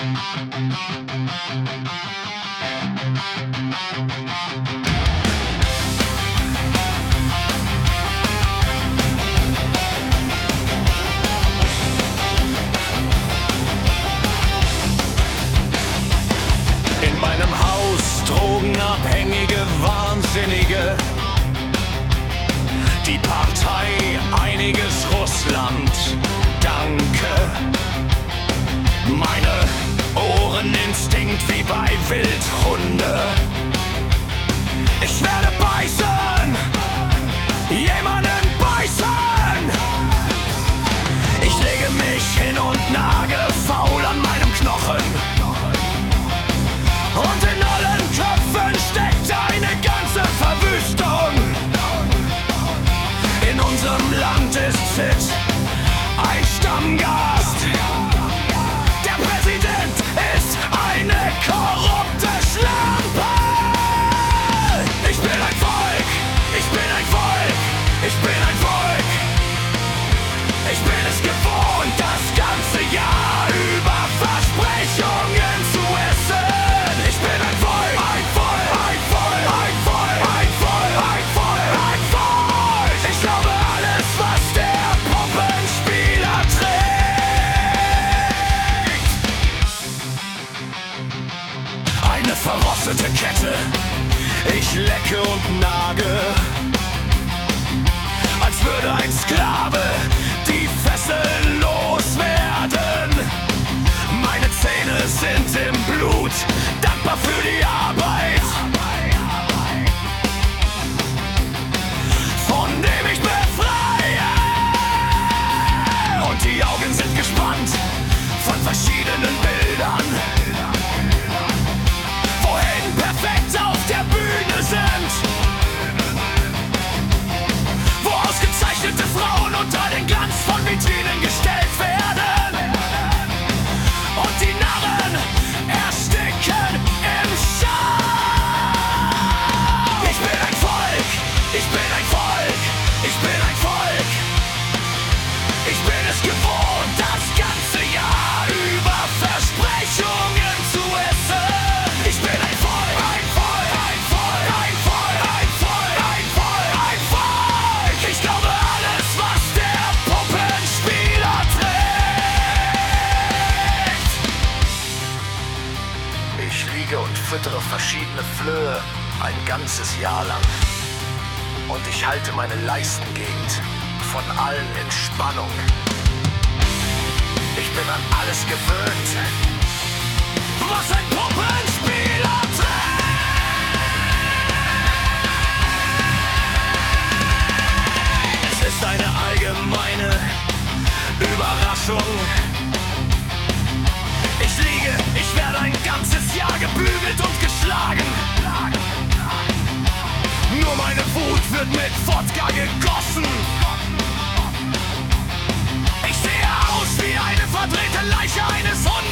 In meinem Haus drogenabhängige Wahnsinnige. Die Partei Einiges Russland, danke. Meine Ohren instinkt wie bei Wildhunde. Ich werde beißen, jemanden beißen. Ich lege mich hin und nage faul an meinem Knochen. Und in allen Köpfen steckt eine ganze Verwüstung. In unserem Land ist Shit ein Stammgast. Der Präsident ist eine korrupte Schlampe. Ich bin ein Volk, ich bin ein Volk, ich bin ein Volk. Ich bin es gewohnt, das ganze Jahr über Versprechungen zu essen. Ich bin ein Volk, ein Volk, ein Volk, ein Volk, ein Volk, ein Volk, ein Volk. Ich glaube alles, was der Puppenspieler trägt. Eine verrostete Kette, ich lecke und nage, als würde ein Sklave die Fesseln loswerden. Meine Zähne sind im Blut, dankbar für die Arbeit, von dem ich befreie. Und die Augen sind gespannt von verschiedenen Bildern, wo Helden perfekt auf der Bühne sind, wo ausgezeichnete Frauen unter den Glanz von Vitrinen gestellt werden und die Narren ersticken im Schaum. Ich bin ein Volk, ich bin ein Volk, ich bin ein Volk. Ich bin es gewohnt, das ganze Jahr über Versprechungen zu essen. Ich bin ein Volk, ein Volk, ein Volk, ein Volk, ein Volk, ein Volk, ein Volk. Ich glaube alles, was der Puppenspieler trägt. Ich liege und füttere verschiedene Flöhe ein ganzes Jahr lang. Und ich halte meine Leistengegend von allen in Spannung. Ich bin an alles gewöhnt, was ein Puppenspieler trägt. Es ist eine allgemeine Überraschung. Ich liege, ich werde ein ganzes Jahr gebügelt und geschlagen. Nur meine Wut wird mit Wodka gegossen. Ich sehe aus wie eine verdrehte Leiche eines Hundes.